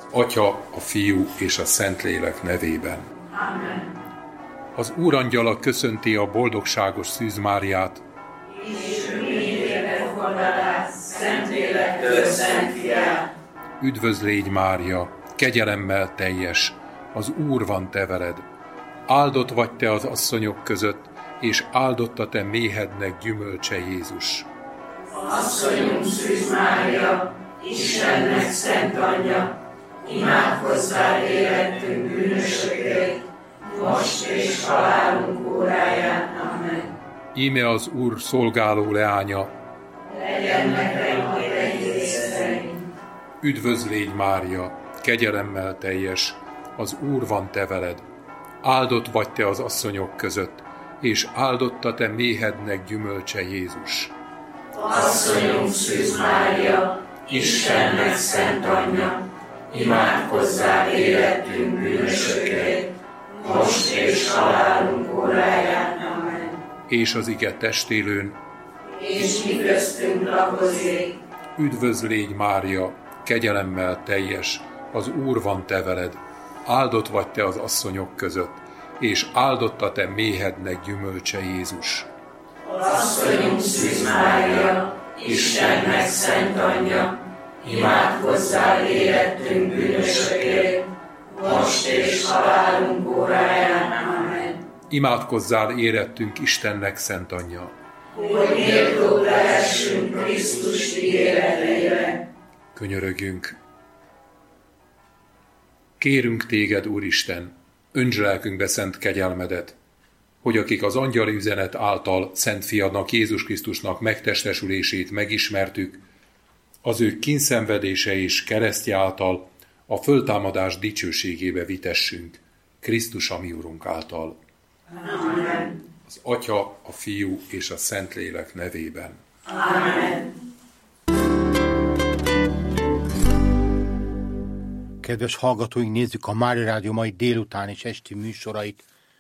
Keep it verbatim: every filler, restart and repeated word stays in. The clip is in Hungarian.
Atya, a Fiú és a Szentlélek nevében. Amen. Az Úrangyala köszönti a boldogságos Szűz Máriát. És ő mindére fogadás, Szentlélektől Szent Fiát. Üdvözl légy, Mária, kegyelemmel teljes, az Úr van te veled. Áldott vagy te az asszonyok között, és áldott a te méhednek gyümölcse Jézus. Asszonyunk Szűz Mária, Istennek szent anyja, imádkozzál érettünk bűnösökért, most és halálunk óráján. Amen. Íme az Úr szolgáló leánya, Legyen nekem a te igény. Üdvözl légy, Mária, kegyelemmel teljes, az Úr van te veled. Áldott vagy te az asszonyok között, és áldott a te méhednek gyümölcse Jézus. Asszonyunk Szűz Mária, Istennek szent anyja, imádkozzál érettünk bűnösökért, most és halálunk óráján. Amen. És az ige testélőn, És mi köztünk lakozik, üdvözl légy, Mária, kegyelemmel teljes, az Úr van te veled. Áldott vagy te az asszonyok között, és áldott a te méhednek gyümölcse Jézus. Asszonyunk Szűz Mária, Istennek szent anyja, imádkozzál érettünk bűnösökért, most és halálunk óráján. Amen. Imádkozzál érettünk Istennek szent anyja, Hogy méltók lehessünk Krisztus ígéreteire. könyörögjünk. Kérünk téged, Úristen, öntsd lelkünkbe szent kegyelmedet, hogy akik az angyali üzenet által Szent Fiadnak, Jézus Krisztusnak megtestesülését megismertük, az ő kínszenvedése és keresztje által a föltámadás dicsőségébe vitessünk, Krisztus a mi Urunk által. Amen. Az Atya, a Fiú és a Szentlélek nevében. Amen. Kedves hallgatóink, nézzük a Mária Rádió mai délután és esti műsorait.